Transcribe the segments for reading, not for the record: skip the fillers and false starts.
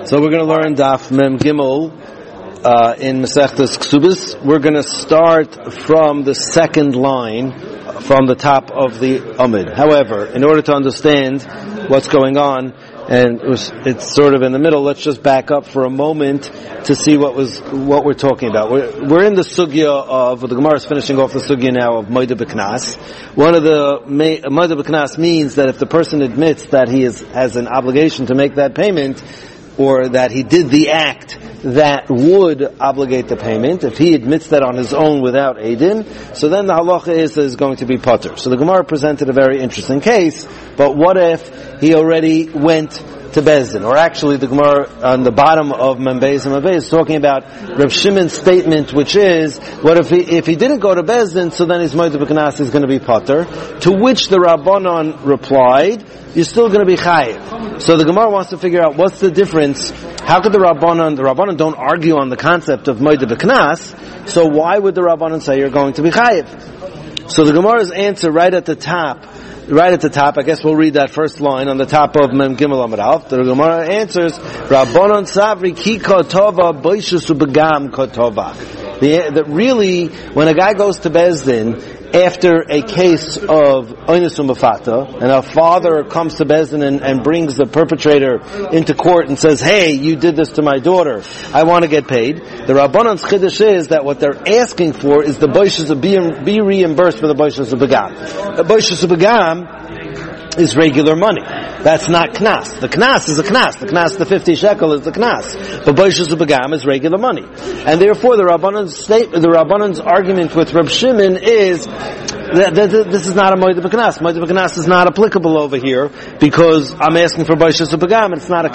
So we're going to learn Daf Mem Gimel in Masechtas Ksubis. We're going to start from the second line from the top of the Amid. However, in order to understand what's going on, and it's sort of in the middle, let's just back up for a moment to see what we're talking about. We're in the sugya of, the Gemara is finishing off the sugya now of Moed B'Knas. One of the Moed B'Knas means that if the person admits that he has an obligation to make that payment, or that he did the act that would obligate the payment, if he admits that on his own without Eidin, so then the halacha is going to be potter. So the Gemara presented a very interesting case, but what if he already went to Bezdin? Or actually the Gemara on the bottom of Membeis and Membeis is talking about Reb Shimon's statement, which is, what if he didn't go to Bezdin, so then his Moed B'Knas is going to be potter, to which the Rabbanon replied, you're still going to be chayiv. So the Gemara wants to figure out what's the difference. How could the Rabbanon don't argue on the concept of Moed B'Knas, so why would the Rabbanon say you're going to be chayiv? So the Gemara's answer right at the top, I guess we'll read that first line on the top of Mem Gimel Amud Aleph. The Gemara answers, Rabbanon Savri ki kotova boishus ubegam kotova. Really, when a guy goes to Bezdin, after a case of Oinus Umafata, and a father comes to Bezdin and brings the perpetrator into court and says, hey, you did this to my daughter, I want to get paid. The Rabbanon's Chiddush is that what they're asking for is the Boishus of be reimbursed for the Boishus of Begam. The Boishus of Begam is regular money. That's not Knas. The Knas is a Knas. The Knas, the 50 shekel is the Knas. But Boishus of Begam is regular money. And therefore the Rabbanon's argument with Reb Shimon is that this is not a Moed B'Knas. Moed B'Knas is not applicable over here because I'm asking for Boishus of Begam. It's not a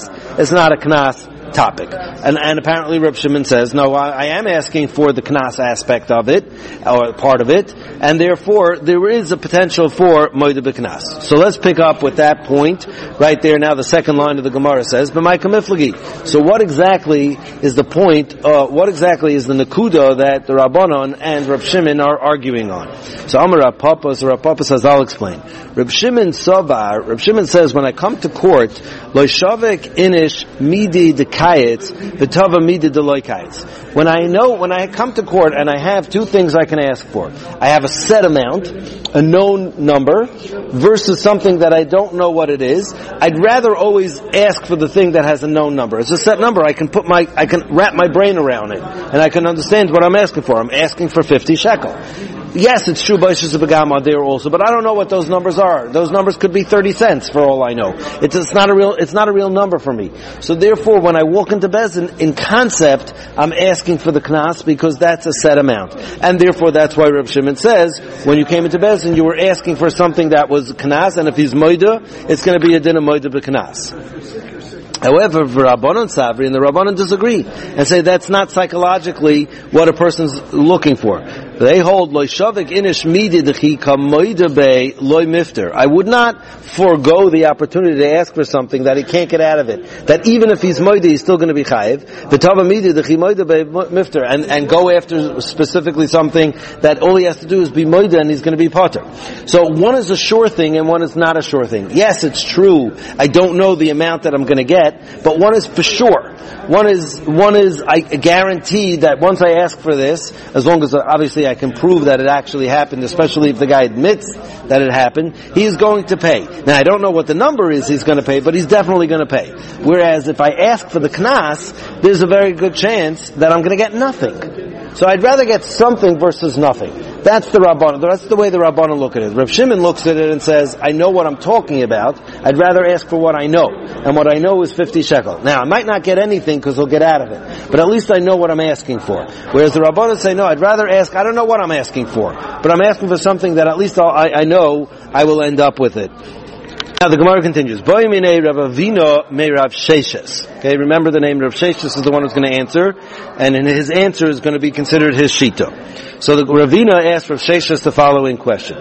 Knas topic. And apparently Reb Shimon says, no, I am asking for the Knas aspect of it, or part of it, and therefore there is a potential for Moed B'Knas. So let's pick up with that point right there. Now the second line of the Gemara says, B'Maika Miflagi. So what exactly is the point, what exactly is the Nakuda that the Rabbanon and Reb Shimon are arguing on? So Amar Rav Papa says, I'll explain. Reb Shimon says, when I come to court, Lo Shavek Inish Midi Dekayetz V'Tava Midi Deloy Kayetz. When I come to court and I have two things I can ask for. I have a set amount, a known number, versus something that I don't know what it is. I'd rather always ask for the thing that has a known number. It's a set number. I can wrap my brain around it, and I can understand what I'm asking for. I'm asking for 50 shekel. Yes, it's true, Boishus of Begam are there also, but I don't know what those numbers are. Those numbers could be 30 cents for all I know. It's not a real number for me. So therefore, when I walk into Bezdin, in concept, I'm asking for the Knas because that's a set amount. And therefore, that's why Reb Shimon says, when you came into Bezdin, you were asking for something that was Knas, and if he's Moida, it's going to be a din of Moida B'Knas. However, Rabbanon Savri and the Rabbanon disagree and say that's not psychologically what a person's looking for. They hold loy shavik inish mididchi kamoida be loy mifter. I would not forego the opportunity to ask for something that he can't get out of it. That even if he's moida, he's still going to be chayiv. V'tava mididchi moida be mifter, and go after specifically something that all he has to do is be moida and he's going to be potter. So one is a sure thing and one is not a sure thing. Yes, it's true. I don't know the amount that I'm going to get, but one is for sure. One is I guarantee that once I ask for this, as long as obviously I can prove that it actually happened, especially if the guy admits that it happened, he is going to pay. Now I don't know what the number is he's going to pay, but he's definitely going to pay. Whereas if I ask for the Knas, there's a very good chance that I'm going to get nothing. So I'd rather get something versus nothing. That's the Rabbanon. That's the way the Rabbanon look at it. Reb Shimon looks at it and says, I know what I'm talking about. I'd rather ask for what I know. And what I know is 50 shekel. Now, I might not get anything because he'll get out of it. But at least I know what I'm asking for. Whereas the Rabbanon say, no, I'd rather ask, I don't know what I'm asking for. But I'm asking for something that at least I know I will end up with it. Now the Gemara continues. Okay, remember the name Rav Sheshes is the one who's going to answer, and in his answer is going to be considered his shita. So the Ravina asked Rav Sheshes the following question.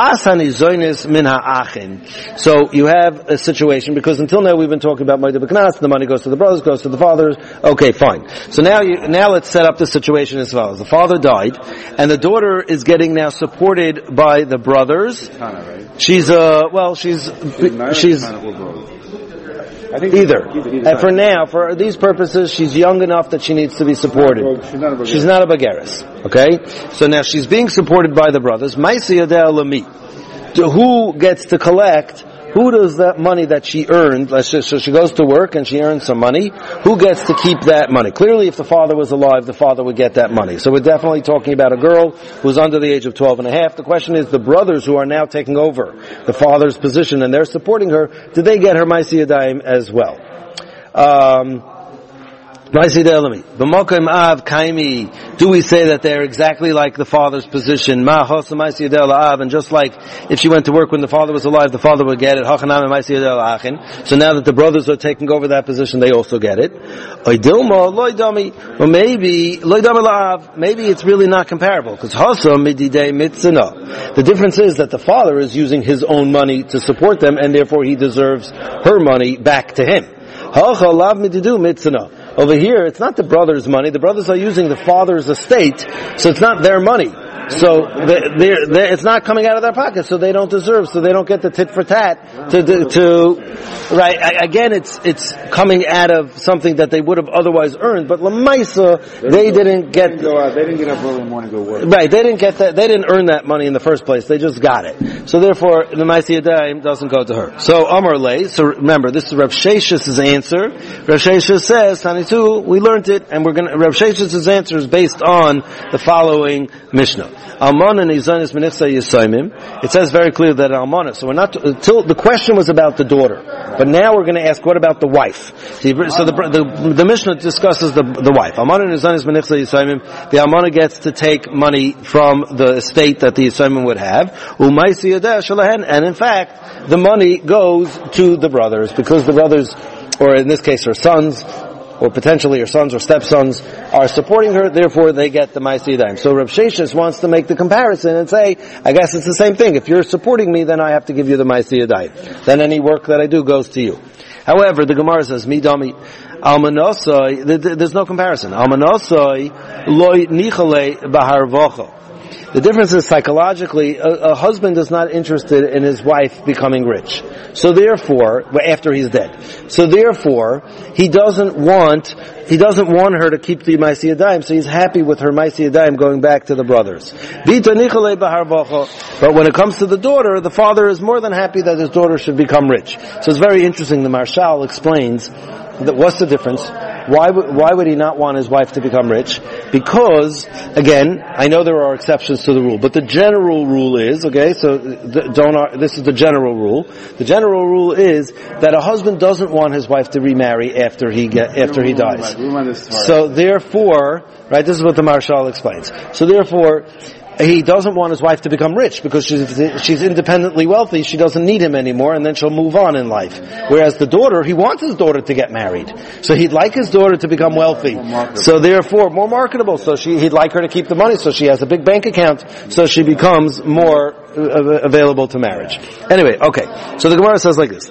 So you have a situation, because until now we've been talking about Moed B'Knas, the money goes to the brothers, goes to the fathers. Okay, fine. So now let's set up the situation as follows. The father died, and the daughter is getting now supported by the brothers. She's Either. And for now, for these purposes, she's young enough that she needs to be supported. She's not a bageres. Okay? So now she's being supported by the brothers. Maisi Yadeh Lami. Who gets to collect? Who does that money that she earned? So she goes to work and she earns some money. Who gets to keep that money? Clearly, if the father was alive, the father would get that money. So we're definitely talking about a girl who's under the age of 12 and a half. The question is, the brothers who are now taking over the father's position and they're supporting her, did they get her Maisi Yadayim as well? Do we say that they're exactly like the father's position? And just like if she went to work when the father was alive, the father would get it. So now that the brothers are taking over that position, they also get it. Or maybe it's really not comparable, because the difference is that the father is using his own money to support them, and therefore he deserves her money back to him. Over here, it's not the brothers' money. The brothers are using the father's estate, so it's not their money. So it's not coming out of their pocket, so they don't deserve, so they don't get the tit for tat right. Again, it's coming out of something that they would have otherwise earned, but Lamaisa, they didn't get up early in the morning to go work. Right, they didn't get that, they didn't earn that money in the first place, they just got it. So therefore, the Maisi Yadayim doesn't go to her. So Amar Lei, so remember, this is Rav Shesh's answer. Rav Shesh says, Tanitu, we learned it, and Rav Shesh's answer is based on the following Mishnah. Almana nizanis menichsa yisaimim. It says very clear that almana. So we're not till the question was about the daughter, but now we're going to ask, what about the wife? So the Mishnah discusses the wife. Almana nizanis menichsa yisaimim. The almana gets to take money from the estate that the yisaimim would have. Umaisi yadeh shalahen. And in fact, the money goes to the brothers, because the brothers, or in this case her sons, or potentially her sons or stepsons, are supporting her, therefore they get the Maisi Yadayim. So Rav Sheshes wants to make the comparison and say, I guess it's the same thing. If you're supporting me, then I have to give you the Maisi Yadayim. Then any work that I do goes to you. However, the Gemara says, Midami, Almanosoi, there's no comparison. Almanosoi, Loi Nichale Baharvocho. The difference is psychologically, a husband is not interested in his wife becoming rich. So therefore, after he's dead. So therefore, he doesn't want her to keep the Maisi Yadayim, so he's happy with her Maisi Yadayim going back to the brothers. But when it comes to the daughter, the father is more than happy that his daughter should become rich. So it's very interesting. The Marshal explains that what's the difference? Why would he not want his wife to become rich? Because, again, I know there are exceptions to the rule, but the general rule is, okay, so this is the general rule. The general rule is that a husband doesn't want his wife to remarry after he dies. So therefore, right, this is what the Marshal explains. So therefore, he doesn't want his wife to become rich because she's independently wealthy. She doesn't need him anymore, and then she'll move on in life. Whereas the daughter, he wants his daughter to get married. So he'd like his daughter to become wealthy. So therefore, more marketable. So he'd like her to keep the money, so she has a big bank account, so she becomes more available to marriage. Anyway, okay. So the Gemara says like this.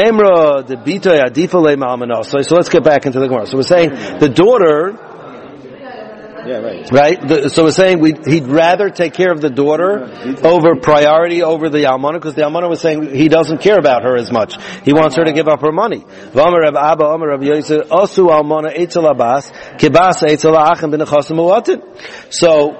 So let's get back into the Gemara. So we're saying the daughter... Yeah, right. So we're saying he'd rather take care of the daughter over priority over the almana, because the almana was saying he doesn't care about her as much. He wants her to give up her money. So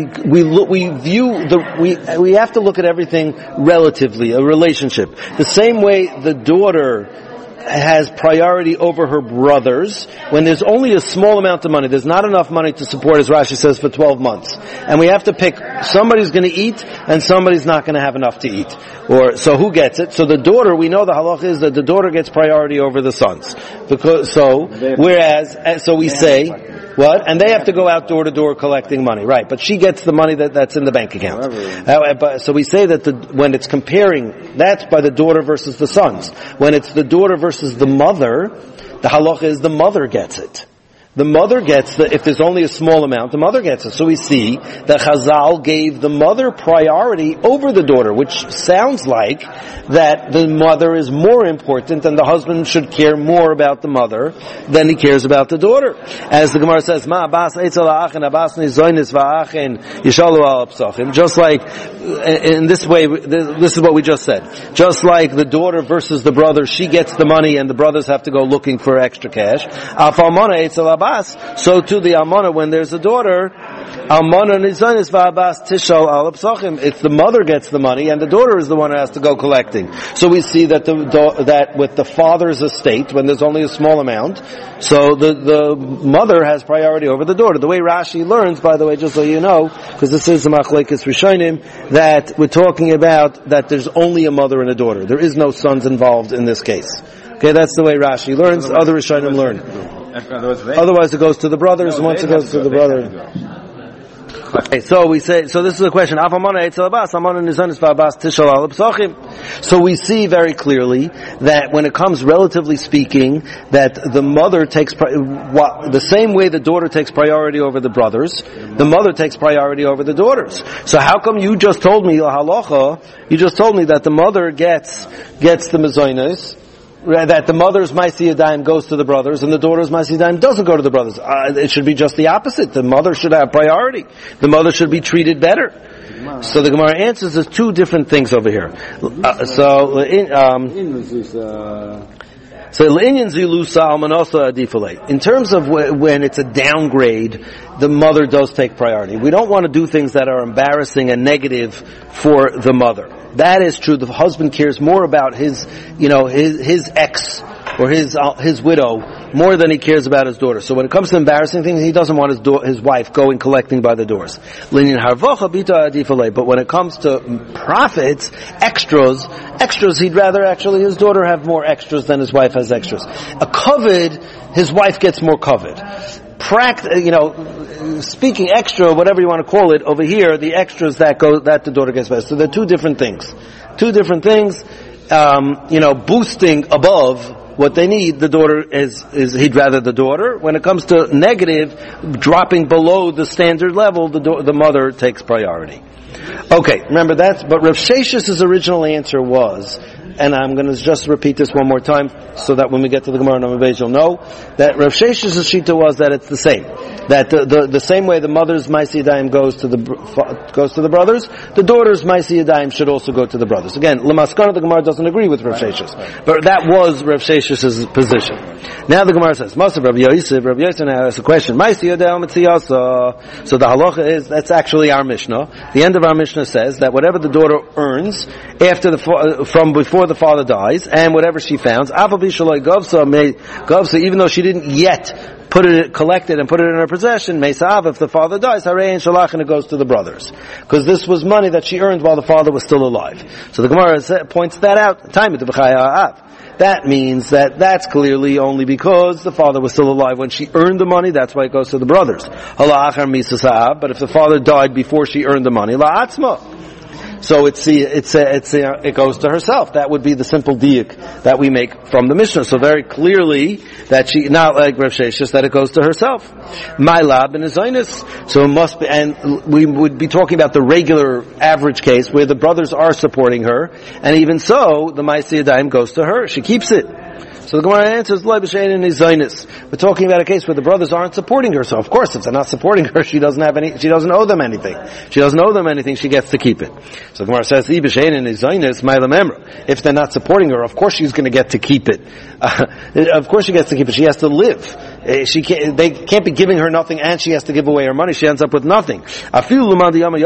we have to look at everything relatively, a relationship. The same way the daughter has priority over her brothers when there's only a small amount of money. There's not enough money to support, as Rashi says, for 12 months. And we have to pick, somebody's going to eat and somebody's not going to have enough to eat. So who gets it? So the daughter, we know the halach is that the daughter gets priority over the sons. So we say, what? And they have to go out door to door collecting money. Right. But she gets the money that's in the bank account. So we say that when it's comparing, that's by the daughter versus the sons. When it's the daughter versus the mother, the halacha is the mother gets it. the mother gets if there's only a small amount, the mother gets it. So we see that Chazal gave the mother priority over the daughter, which sounds like that the mother is more important and the husband should care more about the mother than he cares about the daughter. As the Gemara says, Ma Abbas Eitzel Ha'achin, Abbas Nizonis Va'achin, Yishalu Al Psachim. Just like, in this way, this is what we just said. Just like the daughter versus the brother, she gets the money and the brothers have to go looking for extra cash. Af Almana Eitzel Abbas, so to the Almana, when there's a daughter, Almana Nizonis Va'abbas Tishal Al Psachim. It's the mother gets the money and the daughter is the one who has to go collecting. So we see that that with the father's estate, when there's only a small amount, so the mother has priority over the daughter. The way Rashi learns, by the way, just so you know, because this is the Machlekes Rishonim, that we're talking about that there's only a mother and a daughter. There is no sons involved in this case. Okay, that's the way Rashi learns. Other Rishonim learn. Otherwise it goes to the brothers, once it goes to the brother. Okay, so we say, so this is the question. So we see very clearly that when it comes relatively speaking, that the mother takes, the same way the daughter takes priority over the brothers, the mother takes priority over the daughters. So how come you just told me, halacha, you just told me that the mother gets the mezonos, that the mother's Maisi Yadayim goes to the brothers and the daughter's Maisi Yadayim doesn't go to the brothers? It should be just the opposite. The mother should have priority. The mother should be treated better. So the Gemara answers there's two different things over here. In terms of when it's a downgrade, the mother does take priority. We don't want to do things that are embarrassing and negative for the mother. That is true. The husband cares more about his ex or his widow more than he cares about his daughter. So when it comes to embarrassing things, he doesn't want his wife going collecting by the doors. But when it comes to profits, extras, he'd rather actually his daughter have more extras than his wife has extras. A covet, his wife gets more covet. Speaking extra, whatever you want to call it, over here, the extras that the daughter gets best. So they're two different things. Boosting above what they need, the daughter is he'd rather the daughter. When it comes to negative, dropping below the standard level, the mother takes priority. Okay, remember that, but Rav Shesh's original answer was, and I'm going to just repeat this one more time so that when we get to the Gemara Nami Beis you'll know that Rav Shesh's shita was that it's the same. That the same way the mother's Maisi Yadayim goes to the brothers, the daughter's Maisi Yadayim should also go to the brothers. Again, Lamaskana, the Gemara doesn't agree with Rav Shesh's, but that was Rav Shesh's position. Now the Gemara says, Masav Rav Yosef now has a question. Maisi Yadayim Mitziyasa. So the halacha is, that's actually our Mishnah. The end of our Mishnah says that whatever the daughter earns from before the father dies, and whatever she founds, even though she didn't yet collect it and put it in her possession, Mesav, if the father dies, Harein Shalach, and it goes to the brothers. Because this was money that she earned while the father was still alive. So the Gemara points that out. That means that's clearly only because the father was still alive when she earned the money, that's why it goes to the brothers. But if the father died before she earned the money, La'atzma. So it goes to herself. That would be the simple diuk that we make from the Mishnah. So very clearly that she, not like Rav Sheshes, that it goes to herself. My lab and his oinus. So it must be, and we would be talking about the regular average case where the brothers are supporting her, and even so, the Maisi Yadayim goes to her. She keeps it. So the Gemara answers, we're talking about a case where the brothers aren't supporting her. So of course, if they're not supporting her, she doesn't owe them anything. She gets to keep it. So the Gemara says, if they're not supporting her, of course she's going to get to keep it. Of course she gets to keep it. She has to live. They can't be giving her nothing and she has to give away her money. She ends up with nothing. Even according to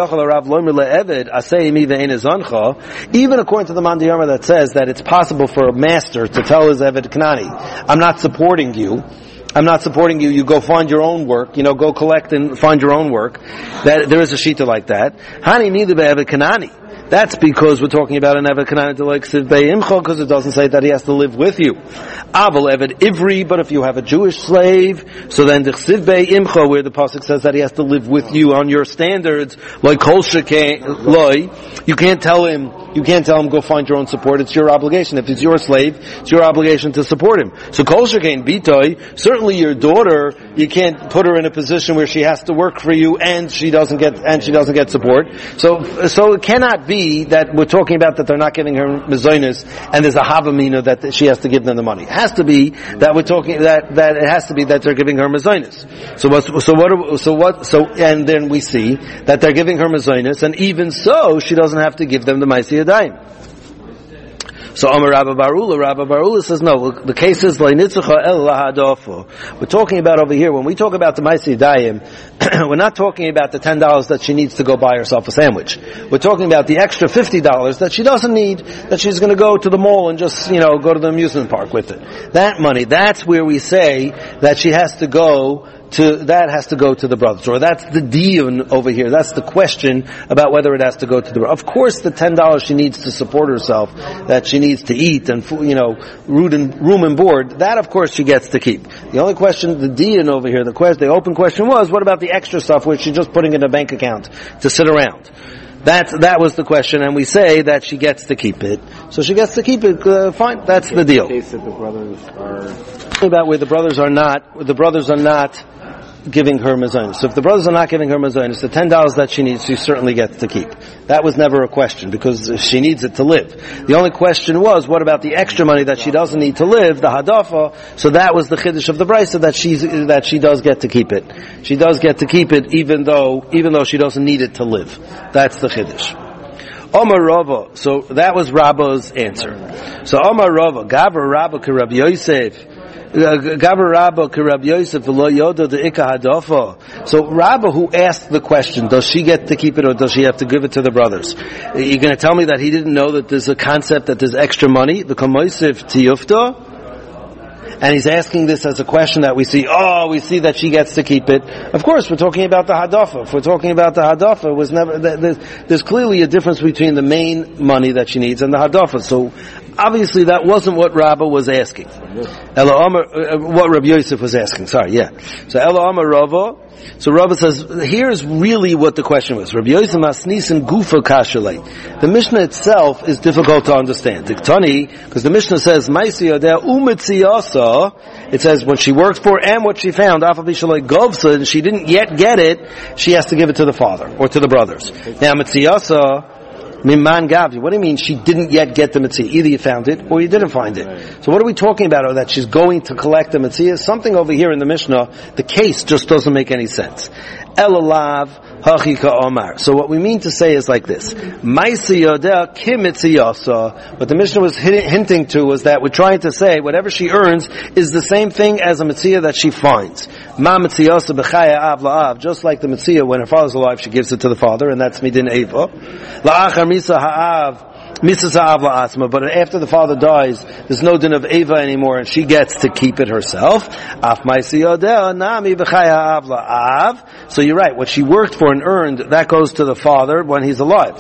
the Mandiyama that says that it's possible for a master to tell his Eved Knani, I'm not supporting you, you go find your own work, go collect and find your own work. That there is a shita like that. Hani neither be Eved Knani. That's because we're talking about an Eved Kanaan like Ksiv Be'imcha, because it doesn't say that he has to live with you. Aval Eved Ivri, but if you have a Jewish slave, so then the Ksiv Be'imcha, where the pasuk says that he has to live with you on your standards, like Kol Shekei Loi, you can't tell him go find your own support. It's your obligation. If he's your slave, it's your obligation to support him. So Kol Shekei Bitoi, certainly your daughter, you can't put her in a position where she has to work for you and she doesn't get support. So it cannot be that we're talking about that they're not giving her mezainis and there's a havamina that she has to give them the money. It has to be that we're talking that it has to be that they're giving her mezainis. And then we see that they're giving her mezainis, and even so she doesn't have to give them the Maisi Yadayim. So Amar Rabba Barula says no, the case is we're talking about over here, when we talk about the Maisi Yadayim, we're not talking about the $10 that she needs to go buy herself a sandwich. We're talking about the extra $50 that she doesn't need, that she's going to go to the mall and just, go to the amusement park with it. That money, that's where we say that she has to go to the brothers, or that's the diyun over here. That's the question about whether it has to go to the brothers. Of course, the $10 she needs to support herself, that she needs to eat and room and board, that of course she gets to keep. The only question, the diyun over here, the open question was, what about the extra stuff which she's just putting in a bank account to sit around? That was the question, and we say that she gets to keep it. So she gets to keep it, fine, that's the deal. In the case that the brothers are about where the brothers are not giving her mezainis. So if the brothers are not giving her mezainis, the $10 that she needs, she certainly gets to keep. That was never a question, because she needs it to live. The only question was, what about the extra money that she doesn't need to live, the hadafa? So that was the chiddush of the brisa, that she does get to keep it. She does get to keep it, even though she doesn't need it to live. That's the chiddush. Omar Rava. So that was Rabba's answer. So Omar Rava, Gabra Rabba ke Rabbi Yosef. Gabra Rabba ke Rabbi Yosef v'lo yoda de'ika hadafa. So Rabba, who asked the question, does she get to keep it or does she have to give it to the brothers? You're going to tell me that he didn't know that there's a concept that there's extra money? The Kamoisif Tiyufta? And he's asking this as a question that we see that she gets to keep it. Of course, we're talking about the hadafa. If we're talking about the hadafa, there's clearly a difference between the main money that she needs and the hadafa. So, obviously that wasn't what Rabba was asking. What Rabbi Yosef was asking, So, Ela Amar Rava. So Rabba says, here's really what the question was. Rabbi Yosef Masnisin Gufa Kashalei. The Mishnah itself is difficult to understand. Because the Mishnah says, Maisi Yodea Umitziyasa. It says, when she worked for and what she found, Afabishalei Govsa, and she didn't yet get it, she has to give it to the father, or to the brothers. Now, Mitziyasa, Mimman Gavi. What do you mean she didn't yet get the mitzvah? Either you found it or you didn't find it. So what are we talking about? Or that she's going to collect the mitzvah? Something over here in the Mishnah, the case just doesn't make any sense. Elalav hachika omar. So what we mean to say is like this. Maisi yodeh kim mitziyasa. What the Mishnah was hinting to was that we're trying to say whatever she earns is the same thing as a mitzvah that she finds. Ma mitziyasa b'chaya av la'av. Just like the mitzvah, when her father's alive, she gives it to the father, and that's midin eva. La'achar misa ha'av. But after the father dies, there's no din of Eva anymore, and she gets to keep it herself. So you're right. What she worked for and earned, that goes to the father when he's alive.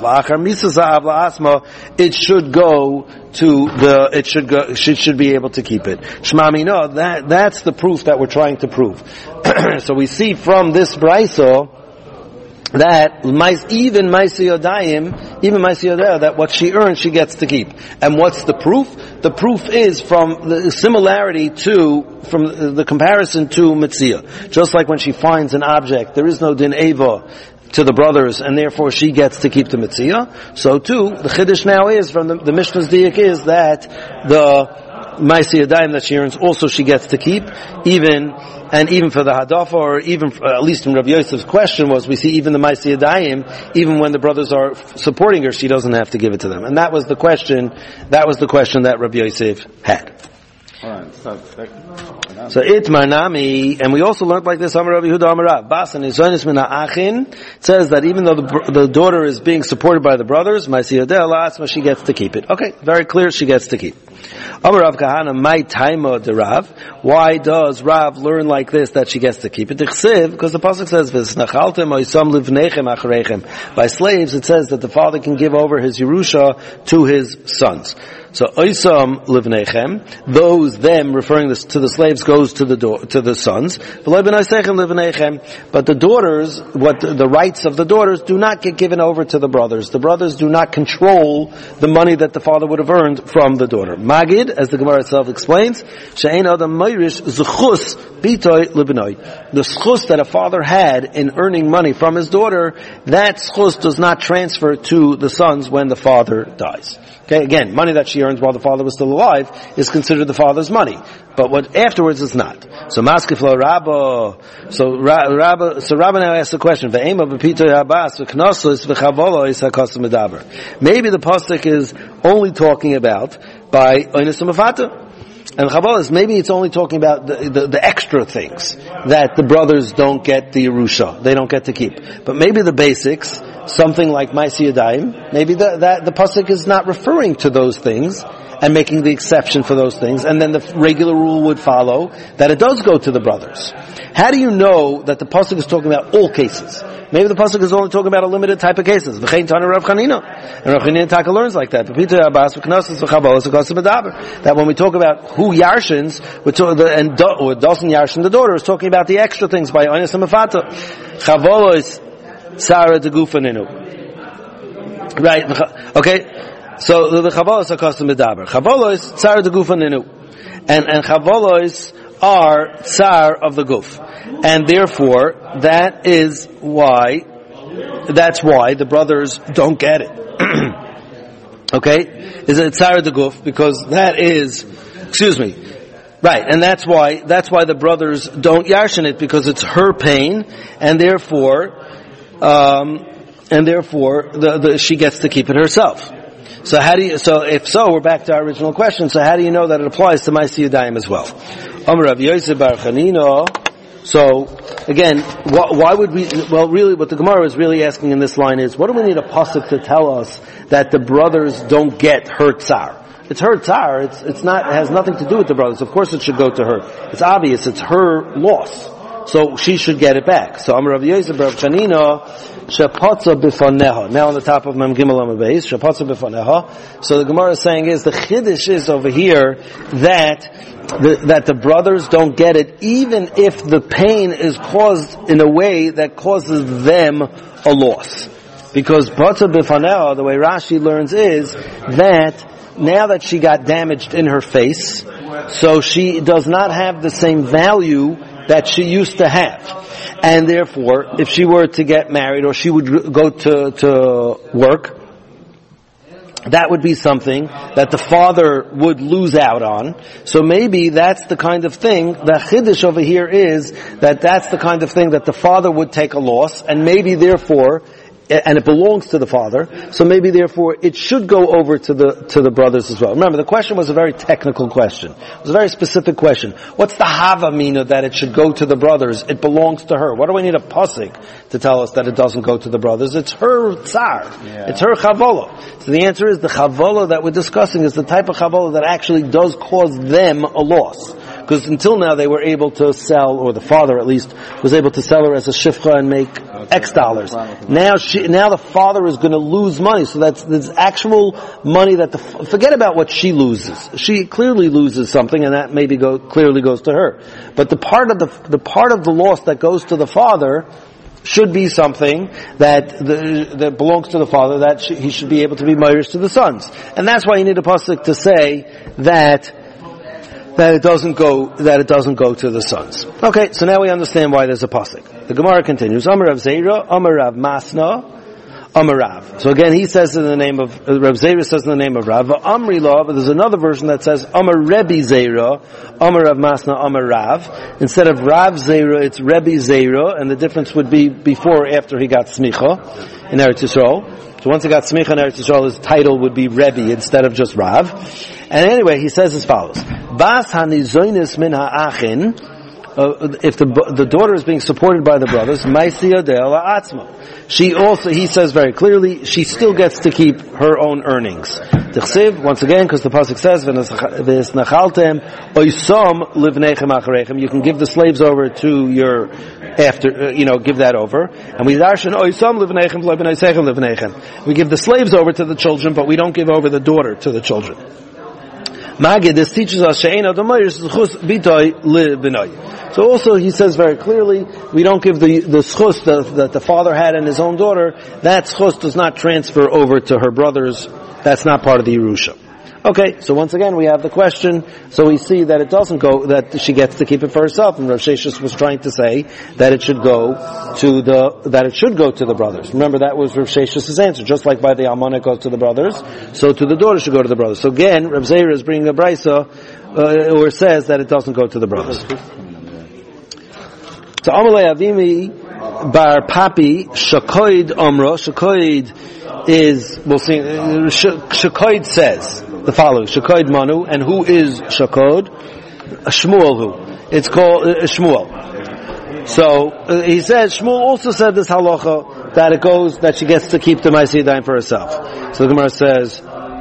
It should go to she should be able to keep it. Shmami, no, that's the proof that we're trying to prove. So we see from this brayso that even Maisi Yodayim, that what she earns, she gets to keep. And what's the proof? The proof is from the similarity from the comparison to Mitzia. Just like when she finds an object, there is no din Eva to the brothers, and therefore she gets to keep the Mitzia. So too, the Chiddush now is, from the Mishnah's Diyak is, that the Maisi Yadayim that she earns, also she gets to keep, even for the Hadafa, or even, at least in Rabbi Yosef's question was, we see even the Maisi Yadayim, even when the brothers are supporting her, she doesn't have to give it to them. And that was the question that Rabbi Yosef had. Alright, so Itmar Nami, and we also learned like this, Amar Rabbi Yehuda Amar Rav, Basan Izonis Min Ha'achin, it says that even though the daughter is being supported by the brothers, Maisi Yodeh La'atzma, she gets to keep it. Okay, very clear, she gets to keep. Amar Rav Kahana, my taima de Rav. Why does Rav learn like this that she gets to keep it? Because the pasuk says, by slaves, it says that the father can give over his Yerusha to his sons. So oisam livnechem, those them referring to the slaves goes to the sons. But the daughters, the rights of the daughters do not get given over to the brothers. The brothers do not control the money that the father would have earned from the daughter. Magid, as the Gemara itself explains, she'ein adam mayrish zechus bitoy libnoi. The zechus that a father had in earning money from his daughter, that zechus does not transfer to the sons when the father dies. Okay, again, money that she earns while the father was still alive is considered the father's money, but what afterwards is not. So Maskeflo Rabba. So Rabba now asks the question: Maybe the pasuk is only talking about by Oinus Mafata. And Chabalas, maybe it's only talking about the extra things that the brothers don't get the Yerusha, they don't get to keep. But maybe the basics, something like Maisi Yadayim, maybe the pasuk is not referring to those things and making the exception for those things, and then the regular rule would follow that it does go to the brothers. How do you know that the pasuk is talking about all cases? Maybe the pasuk is only talking about a limited type of cases. V'chein Tana Rav Chanina, and Rav Chanina Taka learns like that. That when we talk about who yarshins, or doesn't yarshin the daughter, is talking about the extra things by Oinus and Mafata. Chavolos Sarah de Gufaninu. Right? Okay. So the chavolos are custom medaber. Chavolos Sarah de Gufaninu, and chavolos are tsar of the guf, and therefore that's why the brothers don't get it. Okay, is it tsar of the guf because that is, right, and that's why the brothers don't yarshin it because it's her pain, and therefore she gets to keep it herself. So if so, we're back to our original question. So how do you know that it applies to Maisi Yadayim as well? Amar Rav Yosef bar Chanina. So again, why would we? Well, really, what the Gemara is really asking in this line is, what do we need a pasuk to tell us that the brothers don't get her tsar? It's her tsar. It has nothing to do with the brothers. Of course, it should go to her. It's obvious. It's her loss. So she should get it back. So Amar Rav Yosef bar Chanina. Shapatza b'faneha. Now on the top of Mem Gimel Amud Beis, Shapatza b'faneha. So the Gemara is saying the chiddush is over here that the brothers don't get it, even if the pain is caused in a way that causes them a loss. Because Patza b'faneha, the way Rashi learns, is that now that she got damaged in her face, so she does not have the same value that she used to have. And therefore, if she were to get married or she would go to work, that would be something that the father would lose out on. So maybe that's the kind of thing, the chiddush over here is that that's the kind of thing that the father would take a loss, and maybe therefore, and it belongs to the father, so maybe therefore it should go over to the brothers as well. Remember, the question was a very technical question. It was a very specific question. What's the hava mina that it should go to the brothers? It belongs to her. What do we need a pasuk to tell us that it doesn't go to the brothers? It's her tsar. Yeah. It's her chavola. So the answer is the chavola that we're discussing is the type of chavola that actually does cause them a loss. Because until now they were able to sell, or the father at least, was able to sell her as a shifcha and make X dollars. Now the father is going to lose money, so there's actual money that forget about what she loses. She clearly loses something, and that maybe clearly goes to her. But the part of the loss that goes to the father should be something that belongs to the father, that he should be able to be mirish to the sons. And that's why you need a pasuk to say that it doesn't go to the sons. Okay, so now we understand why there's a pasuk. The Gemara continues. Amar Rav Zeira, Amar Rav Masna, Amar Rav. So again, he says in the name of Rav Zeira says in the name of Rav. Amri Law, but there's another version that says Amar Rebbe Zeira, Amar Rav Masna, Amar Rav. Instead of Rav Zeira, it's Rebbe Zeira, and the difference would be before or after he got smicha in Eretz Yisrael. So once he got smicha in Eretz Yisrael, his title would be Rebbe instead of just Rav. And anyway, he says as follows: Bas hanizonis min ha'achin. if the daughter is being supported by the brothers, Maisiya de'ela atzma. She also, he says very clearly, she still gets to keep her own earnings. Tichsiv, once again, because the pasuk says, "V'esnachaltem oisom livneichem achareichem." You can give the slaves over to your after, give that over. And we darshan oisom livneichem v'leibneisechem livneichem. We give the slaves over to the children, but we don't give over the daughter to the children. Magid, this teaches us she'ein adomayr zchus bitoy libnoi. So also he says very clearly, we don't give the zchus that the father had in his own daughter. That zchus does not transfer over to her brothers. That's not part of the Yerusha. Okay, so once again we have the question. So we see that it doesn't go, that she gets to keep it for herself. And Rav Sheshes was trying to say that it should go to the brothers. Remember, that was Rav Sheshes' answer. Just like by the almana it goes to the brothers, so to the daughter should go to the brothers. So again, Rav Zera is bringing a brisa, or says that it doesn't go to the brothers. So Amalei Avimi bar Papi Shakoid Omra. Shakoid is, we'll see, Shakoid says the following: Shakoid Manu, and who is Shakod? Shmuel. Who? It's called Shmuel. So he says Shmuel also said this halacha that she gets to keep the Ma'aseh Yadayim for herself. So the Gemara says,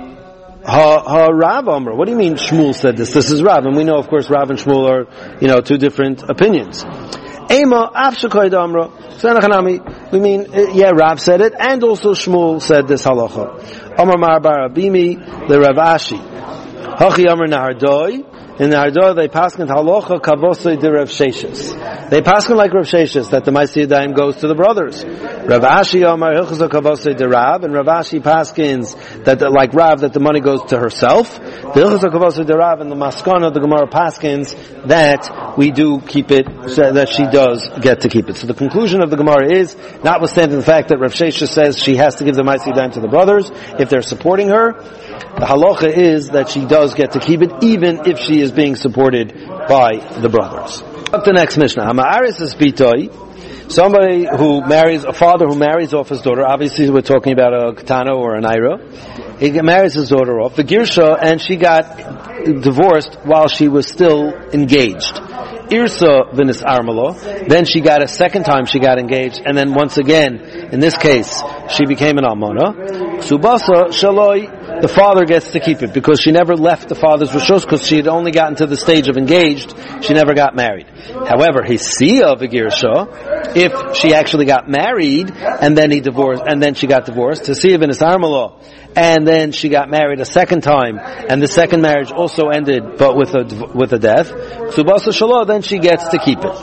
Ha Rav Amra. What do you mean Shmuel said this? This is Rav, and we know, of course, Rav and Shmuel are two different opinions. Ema Av Shakoid Amra. We mean, Rav said it, and also Shmuel said this halacha. Amar Mar Bar Abimi the Rav Ashi. Hachi Amar Nahardoi. In Nahardoi they paskin halacha kavosoi de Rav Sheshes. They paskin like Rav Sheshes that the Ma'aseh Yadayim goes to the brothers. Rav Ashi Amar Hilchos kavosoi de Rav, and Rav Ashi paskins that like Rav that the money goes to herself. The Hilchos kavosoi de Rav and the Maskana of the Gemara paskins that we do keep it, that she does get to keep it. So the conclusion of the Gemara is, notwithstanding the fact that Rav Sheshes says she has to give the Ma'aseh Yadayim to the brothers if they're supporting her, the halacha is that she does get to keep it even if she is being supported by the brothers. Up to the next Mishnah. Hama'aris is bitoi. Somebody who marries, a father who marries off his daughter, obviously we're talking about a katana or an ira. He marries his daughter off, the girsha, and she got divorced while she was still engaged. Irsa v'nis armalo. Then she got a second time she got engaged, and then once again, in this case, she became an almana. Subasa shaloi. The father gets to keep it because she never left the father's rishos, because she had only gotten to the stage of engaged. She never got married. However, hisiya v'girsha, if she actually got married and then he divorced, and then she got divorced, hisiya v'nis armalo, and then she got married a second time, and the second marriage also ended, but with a death. Subasa shaloi, then she gets to keep it.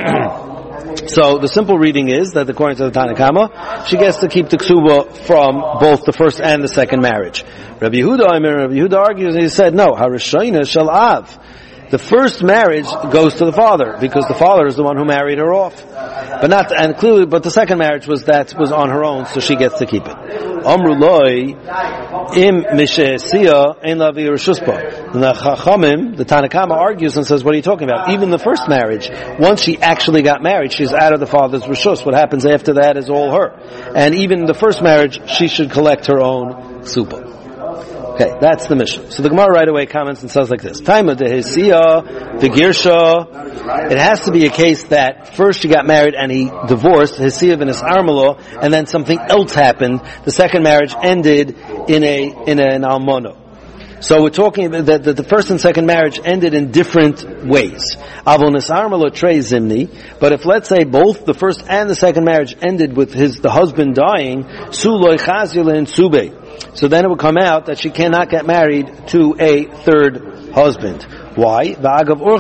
So the simple reading is that according to the Tanakama, she gets to keep the ksuba from both the first and the second marriage. Rabbi Yehuda argues, and he said, no, harishayna shel av. The first marriage goes to the father because the father is the one who married her off, but the second marriage was on her own, so she gets to keep it. Amru loy im mishesiya ein lavi reshuspa. The Chachamim, the Tanakama argues and says, what are you talking about? Even the first marriage, once she actually got married, she's out of the father's reshus. What happens after that is all her. And even the first marriage, she should collect her own supa. Okay, that's the mission. So the Gemara right away comments and says like this: Taima dehesiya the girsha. It has to be a case that first she got married and he divorced, hesiya v'nis armalo, and then something else happened. The second marriage ended in an almana. So we're talking about that the first and second marriage ended in different ways. Avon nis armalo trei zimni. But if, let's say, both the first and the second marriage ended with the husband dying, suloi chazila in sube. So then it would come out that she cannot get married to a third husband. Why? So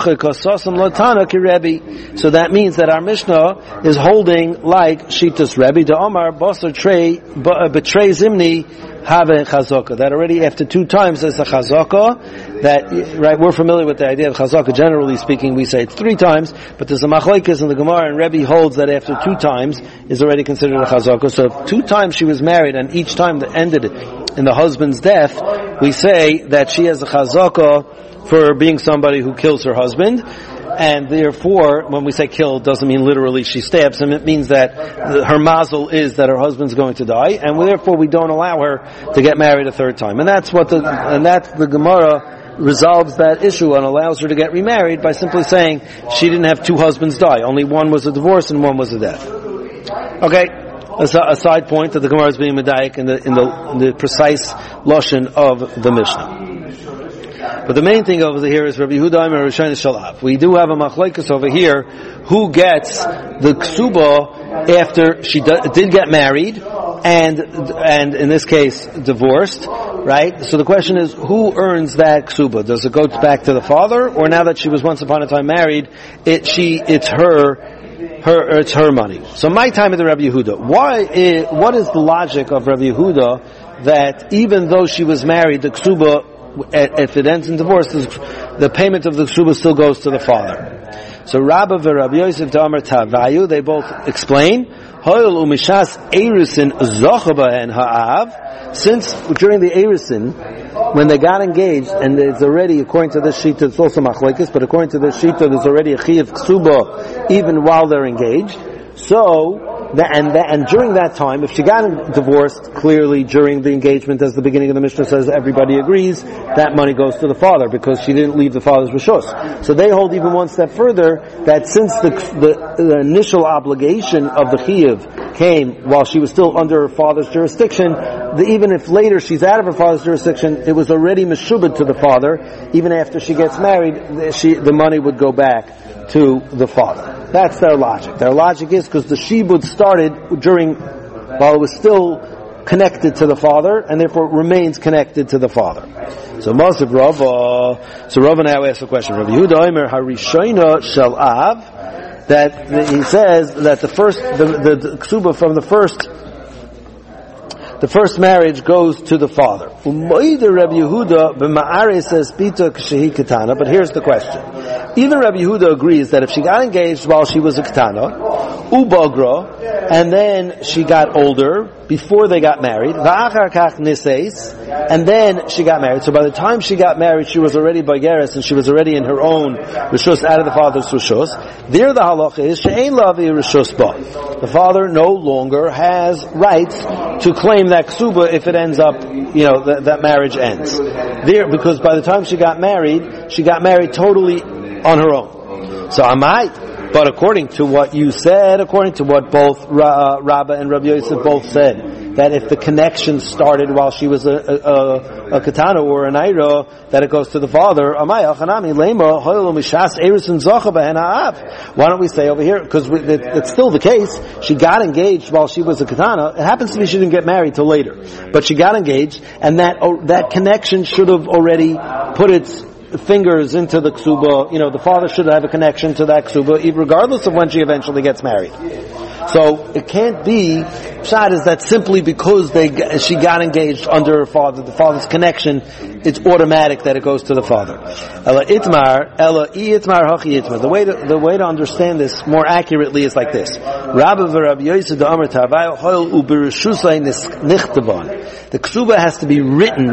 that means that our Mishnah is holding like Shitas Rebbe de Omar Basar betray Zimni have a chazaka. That already after two times there's a chazaka. That, right, we're familiar with the idea of chazaka. Generally speaking, we say it's three times, but there's a machlokes in the Gemara, and Rebbe holds that after two times is already considered a chazaka. So if two times she was married and each time that ended in the husband's death, we say that she has a chazaka for being somebody who kills her husband. And therefore, when we say kill, it doesn't mean literally she stabs him. It means that her mazel is that her husband's going to die, and therefore we don't allow her to get married a third time. And that's the Gemara resolves that issue and allows her to get remarried by simply saying she didn't have two husbands die. Only one was a divorce and one was a death. Okay, a side point that the Gemara is being medayik in the precise lashon of the Mishnah. But the main thing over here is Rabbi Yehuda and Rishon Shalav. We do have a machlokes over here who gets the ksuba after she did get married and in this case divorced, right? So the question is, who earns that ksuba? Does it go back to the father, or now that she was once upon a time married, it's her money? So my time at the Rabbi Yehuda. What is the logic of Rabbi Yehuda that even though she was married, the ksuba, if it ends in divorce, the payment of the ksuba still goes to the father? So Rabba and Rabbi Yosef Damar Tavayu, they both explain, since during the Erusin, when they got engaged, and it's already, according to this shita, it's also machlekes, but according to this shita, there's already a chiyuv ksuba even while they're engaged. So, and during that time, if she got divorced, clearly during the engagement, as the beginning of the Mishnah says, everybody agrees, that money goes to the father, because she didn't leave the father's rishus. So they hold even one step further, that since the initial obligation of the chiyuv came while she was still under her father's jurisdiction, even if later she's out of her father's jurisdiction, it was already meshubed to the father. Even after she gets married, the money would go back to the father. That's their logic. Their logic is because the shibud started while it was still connected to the father, and therefore it remains connected to the father. So Masib Rava, now asks a question. Rabbi Yehuda Omer Harishayna Shel Av, that he says that the ksuba from the first marriage goes to the father. Rabbi Yehuda b'ma'are says pita k'shehi ketana. But here's the question: even Rabbi Yehuda agrees that if she got engaged while she was a ketana, ubagra, and then she got older before they got married, va'achar kach niseis, and then she got married. So by the time she got married, she was already bageres, and she was already in her own rishus, out of the father's rishus. There, the halacha is she'ein lavi rishus ba. The father no longer has rights to claim that ksuba if it ends up, that marriage ends. Because by the time she got married totally on her own. So I might. But according to what you said, according to what both Rabba and Rabbi Yosef both said, that if the connection started while she was a katana or an aira, that it goes to the father. Why don't we say over here? Because it's still the case. She got engaged while she was a katana. It happens to be she didn't get married till later, but she got engaged, and that connection should have already put its fingers into the ksuba. The father should have a connection to that ksuba, regardless of when she eventually gets married. So it can't be, Pshat is that simply because she got engaged under her father, the father's connection, it's automatic that it goes to the father. The way to understand this more accurately is like this. The ksuba has to be written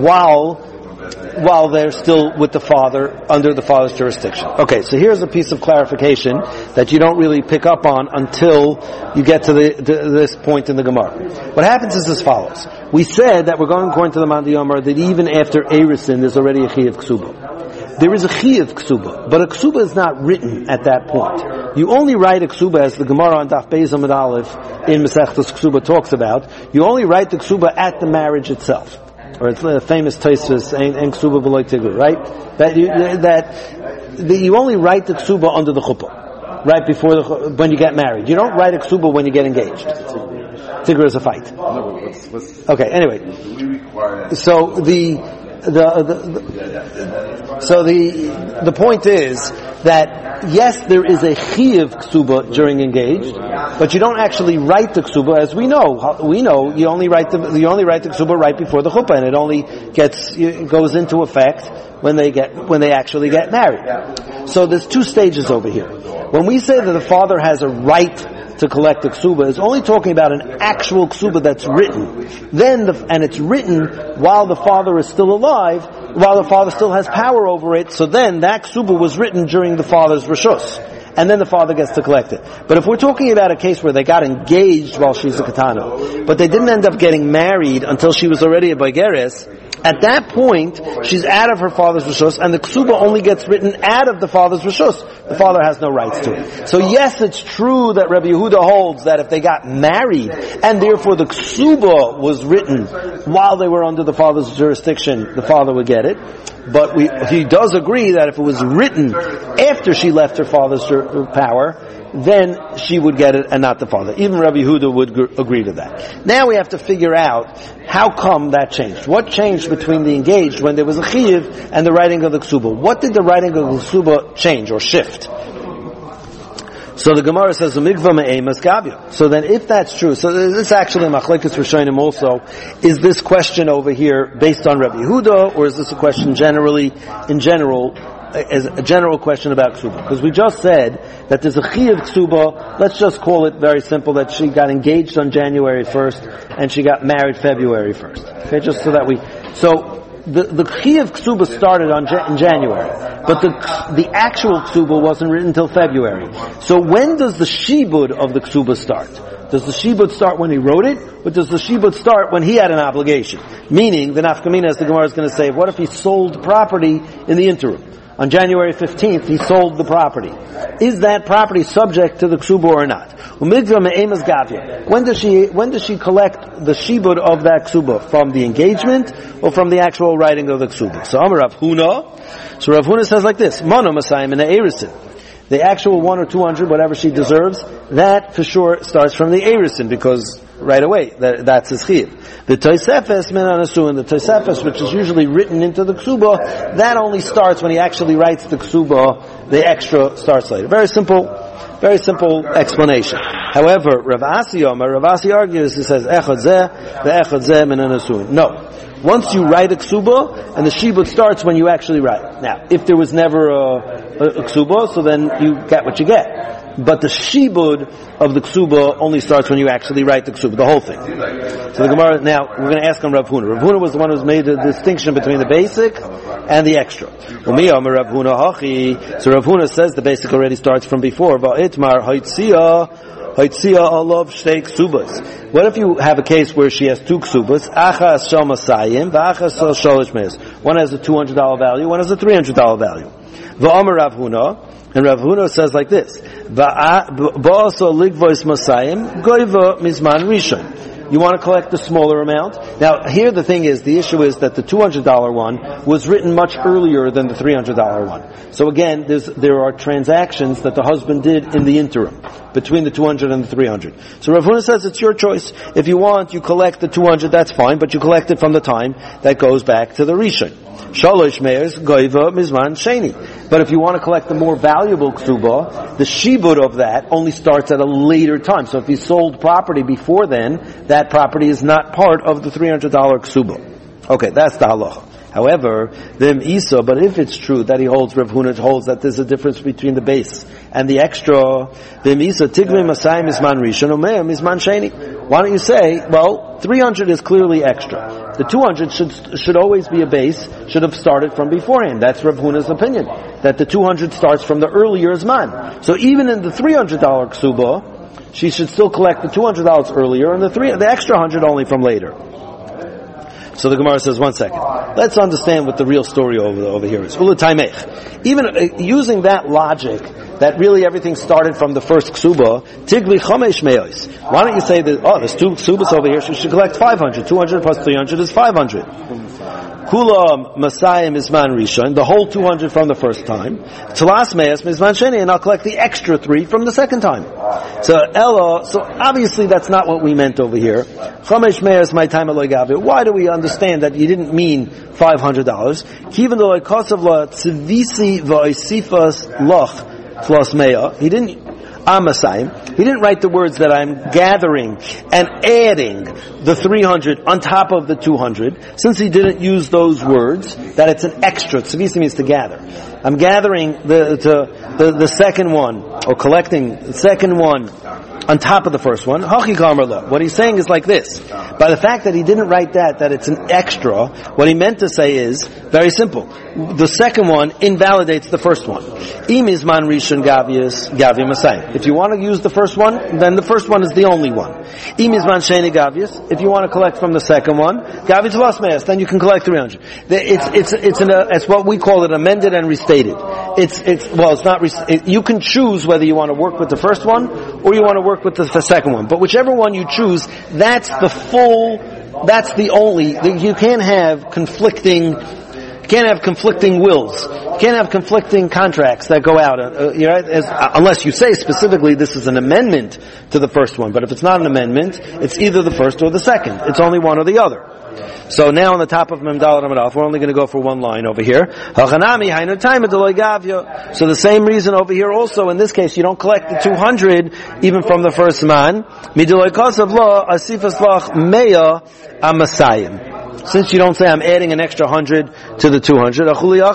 while they're still with the father, under the father's jurisdiction. Okay, so here's a piece of clarification that you don't really pick up on until you get to this point in the Gemara. What happens is as follows. We said that we're going according to the Mandi Yomer that even after Erusin there's already a chiyuv ksuba. There is a chiyuv ksuba, but a ksuba is not written at that point. You only write a ksuba, as the Gemara on Daf Beis Amud Aleph in Masechtas Ksuba talks about, you only write the ksuba at the marriage itself. Or it's a famous Tosfos, en ksuba b'loy tigru, right? That you only write the ksuba under the chuppah, right before when you get married. You don't write a ksuba when you get engaged. Tigru is a fight. Okay. Anyway, so the point is that yes, there is a chiyuv ksuba during engaged, but you don't actually write the ksuba, as we know. You only write the ksuba right before the chuppah, and it only goes into effect when they actually get married. So there's two stages over here. When we say that the father has a right to collect the ksuba, is only talking about an actual ksuba that's written. And it's written while the father is still alive, while the father still has power over it. So then that ksuba was written during the father's rishus, and then the father gets to collect it. But if we're talking about a case where they got engaged while she's a katana, but they didn't end up getting married until she was already a bageres, At that point, she's out of her father's rishus, and the ksuba only gets written out of the father's rishus. The father has no rights to it. So yes, it's true that Rabbi Yehuda holds that if they got married, and therefore the ksuba was written while they were under the father's jurisdiction, the father would get it. But he does agree that if it was written after she left her father's power, then she would get it and not the father. Even Rabbi Yehuda would agree to that. Now we have to figure out how come that changed. What changed between the engaged when there was a chiyuv and the writing of the ksuba? What did the writing of the ksuba change or shift? So the Gemara says, so then if that's true, so this actually Machlekes Rishonim also, is this question over here based on Rabbi Yehuda, or is this a question as a general question about ksuba? Because we just said that there's a chiyuv ksuba, let's just call it very simple, that she got engaged on January 1st and she got married February 1st. Okay, just so that the chiyuv ksuba started in January, but the actual ksuba wasn't written until February. So when does the shibud of the ksuba start? Does the shibud start when he wrote it, or does the shibud start when he had an obligation? Meaning, the nafkamina, as the Gemara is going to say, what if he sold property in the interim? On January 15th, he sold the property. Is that property subject to the ksuba or not? When does she collect the shibud of that ksuba? From the engagement or from the actual writing of the ksuba? So Rav Huna says like this: Mono Masayim in the Erisin. The actual 1 or 200, whatever she deserves, that for sure starts from the Erisin, because right away, that's his chiyuv. The Tosefes min anasuin, the Tosefes, which is usually written into the ksuba, that only starts when he actually writes the ksuba, the extra starts later. Very simple explanation. However, Rav Asi argues, he says, Echad zeh, the Echad zeh min anasuin. No. Once you write a ksuba, and the shibud starts when you actually write. Now, if there was never a ksuba, so then you get what you get. But the shibud of the ksuba only starts when you actually write the ksuba, the whole thing. So the Gemara, now, we're going to ask on Rav Huna. Rav Huna was the one who's made a distinction between the basic and the extra. So Rav Huna says the basic already starts from before. What if you have a case where she has two ksubas? One has a $200 value, one has a $300 value. And Rav Huna says like this: you want to collect the smaller amount. Now, here the thing is, the issue is that the $200 one was written much earlier than the $300 one. So again, there are transactions that the husband did in the interim, between the 200 and the 300. So Rav Huna says it's your choice. If you want, you collect the 200, that's fine, but you collect it from the time that goes back to the Rishon. Shalosh me'ers goiva mizman sheni. But if you want to collect the more valuable ksuba, the shibud of that only starts at a later time. So if he sold property before then, that property is not part of the $300 ksuba. Okay, that's the halacha. However, but if it's true that Rav Huna holds that there's a difference between the base and the extra, why don't you say, well, 300 is clearly extra. The 200 should always be a base, should have started from beforehand. That's Rav Huna's opinion, that the 200 starts from the earlier Zman. So even in the $300 ksuba, she should still collect the $200 earlier and the extra 100 only from later. So the Gemara says, 1 second. Let's understand what the real story over here is. Even using that logic, that really everything started from the first ksuba, tigli chamesh meos. Why don't you say that, there's two ksubas over here, so she should collect 500. 200 plus 300 is 500. Kula Masayim Mizman Rishon, the whole 200 from the first time. Tlas Meas Mizman Sheni, and I'll collect the extra 3 from the second time. So obviously that's not what we meant over here. Chamesh Meas my time aloy. Why do we understand that you didn't mean $500? Even though it cost of la tzivisi v'oisifas loch plus mea, he didn't write the words that I'm gathering and adding the 300 on top of the 200. Since he didn't use those words, that it's an extra. Tzivisi means to gather. I'm gathering the second one, or collecting the second one on top of the first one. What he's saying is like this. By the fact that he didn't write that it's an extra, what he meant to say is very simple. The second one invalidates the first one. Imizman rishon gavi masai. If you want to use the first one, then the first one is the only one. Imizman sheni gavius. If you want to collect from the second one, gavi tavas me'as, then you can collect 300. It's what we call it amended and restated. It's not. You can choose whether you want to work with the first one or you want to work with the second one. But whichever one you choose, that's the only. You can't have conflicting wills. You can't have conflicting contracts that go out. Unless you say specifically this is an amendment to the first one. But if it's not an amendment, it's either the first or the second. It's only one or the other. So now on the top of Memdal Ramadal, we're only going to go for one line over here. So the same reason over here also, in this case, you don't collect the 200 even from the first man. Since you don't say I'm adding an extra 100 to the 200,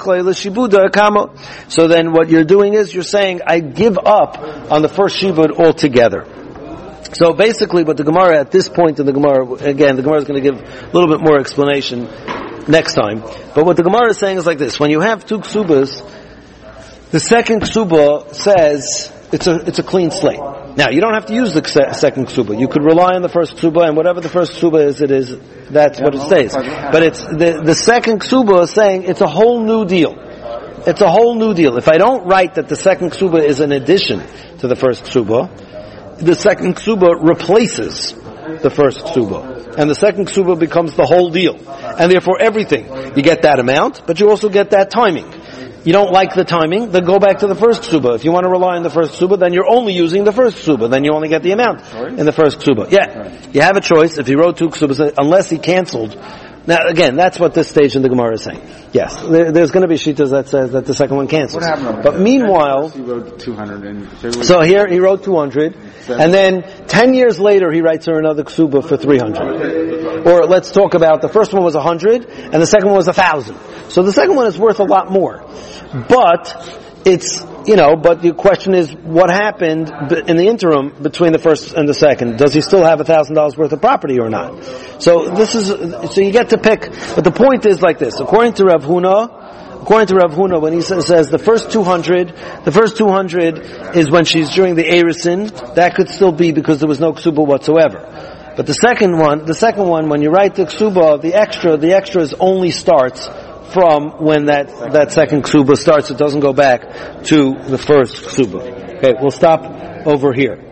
so then what you're doing is you're saying I give up on the first shibud altogether. So basically what the Gemara at this point in the Gemara, again, the Gemara is going to give a little bit more explanation next time. But what the Gemara is saying is like this. When you have two ksubas, the second ksuba says it's a clean slate. Now, you don't have to use the second ksuba. You could rely on the first ksuba, and whatever the first ksuba is, that's what it says. But it's the second ksuba is saying it's a whole new deal. It's a whole new deal. If I don't write that the second ksuba is an addition to the first ksuba, the second ksuba replaces the first ksuba. And the second ksuba becomes the whole deal. And therefore everything. You get that amount, but you also get that timing. You don't like the timing, then go back to the first ksuba. If you want to rely on the first ksuba, then you're only using the first ksuba. Then you only get the amount in the first ksuba. Yeah. You have a choice. If he wrote two ksubas, unless he canceled. Now, again, that's what this stage in the Gemara is saying. Yes, there's going to be shitas that says that the second one cancels. What happened? But meanwhile, he wrote 200, so here he wrote 200, and then 10 years later he writes her another ksuba for 300. Or let's talk about the first one was 100, and the second one was 1,000. So the second one is worth a lot more. But but the question is, what happened in the interim between the first and the second? Does he still have $1,000 worth of property or not? So so you get to pick, but the point is like this. According to Rav Huna, when he says the first 200 is when she's during the Erisin, that could still be because there was no ksuba whatsoever. But the second one, when you write the ksuba, the extra only starts from when that second ksuba starts. It doesn't go back to the first ksuba. Okay, we'll stop over here.